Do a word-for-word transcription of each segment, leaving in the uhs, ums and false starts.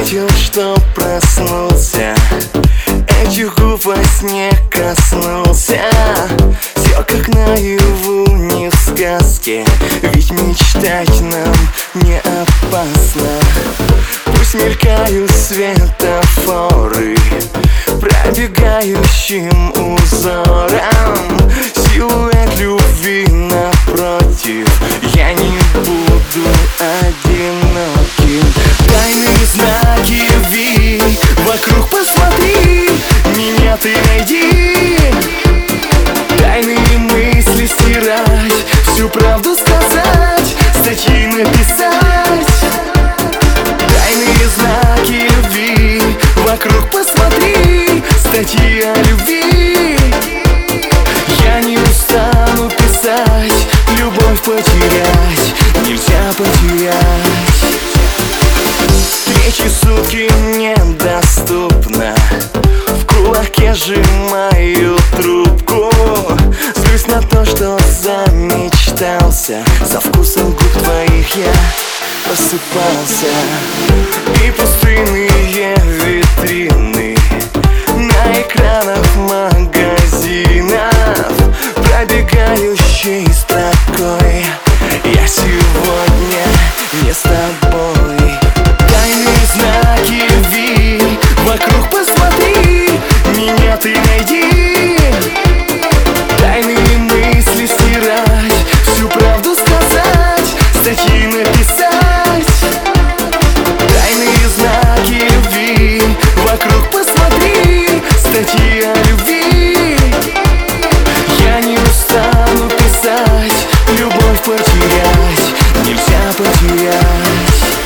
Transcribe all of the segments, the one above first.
заметил, что проснулся, этих губ во сне коснулся. Все как наяву, не в сказке, ведь мечтать нам не опасно. Пусть мелькают светофоры пробегающим узором, силуэт любви напротив, я не буду одиноким. Тайные знаки любви вокруг посмотри, меня ты найди. Тайные мысли стирать, всю правду сказать, статьи написать. Тайные знаки любви вокруг посмотри, статьи о любви. Я не устану писать, любовь потерять нельзя потерять. Третьи сутки недоступно, в кулаке сжимаю трубку. Злюсь на то, что замечтался, со вкусом губ твоих я просыпался. И пустынные витрины на экранах магазинов, пробегающей строкой, я сегодня не с тобой. Тайные знаки любви вокруг посмотри, меня ты найди. Тайные мысли стирать, всю правду сказать, статьи написать. Тайные знаки любви вокруг посмотри, статьи о любви. Я не устану писать, любовь потерять нельзя потерять.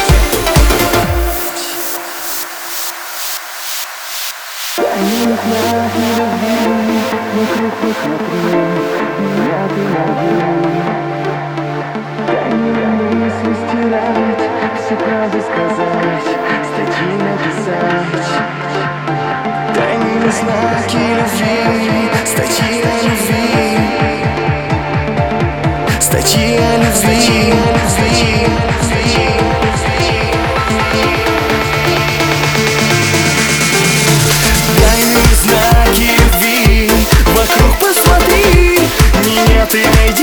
Тайные знаки любви вокруг посмотри, меня ты найди. Тайные мысли стирать, все правду сказать, статьи написать. Тайные знаки любви, статьи о любви. Статьи о любви, статьи, статьи. Тайные знаки любви вокруг посмотри, меня ты найди.